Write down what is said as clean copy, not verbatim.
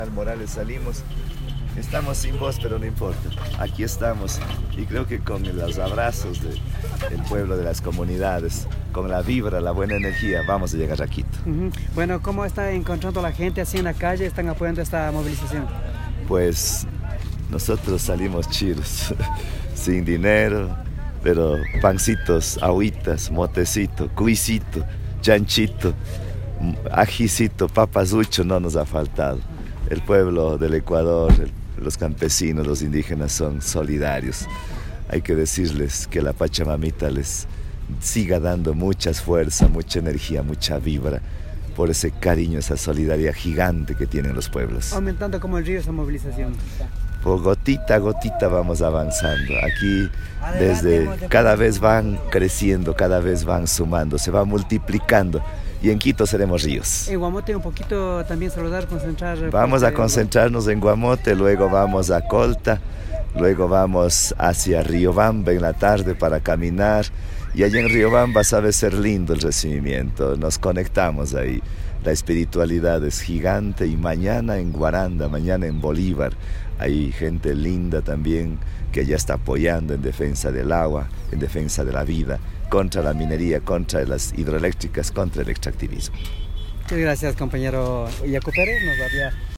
Morales salimos, estamos sin voz, pero no importa, aquí estamos y creo que con los abrazos del pueblo, de las comunidades, con la vibra, la buena energía, vamos a llegar a Quito. Bueno, ¿cómo está encontrando la gente así en la calle? ¿Están apoyando esta movilización? Pues nosotros salimos chiros, sin dinero, pero pancitos, agüitas, motecito, cuisito, chanchito, ajicito, papazucho no nos ha faltado. El pueblo del Ecuador, los campesinos, los indígenas son solidarios. Hay que decirles que la Pachamamita les siga dando mucha fuerza, mucha energía, mucha vibra por ese cariño, esa solidaridad gigante que tienen los pueblos. Aumentando como el río esa movilización. Por gotita a gotita vamos avanzando. Aquí cada vez van creciendo, cada vez van sumando, se va multiplicando. Y en Quito seremos ríos. En Guamote un poquito también saludar, concentrar. Vamos a concentrarnos en Guamote, luego vamos a Colta, luego vamos hacia Riobamba en la tarde para caminar. Y allí en Riobamba sabe ser lindo el recibimiento, nos conectamos ahí. La espiritualidad es gigante y mañana en Guaranda, mañana en Bolívar, hay gente linda también que ya está apoyando en defensa del agua, en defensa de la vida, contra la minería, contra las hidroeléctricas, contra el extractivismo. Muchas gracias, compañero Yacu Pérez. Nos había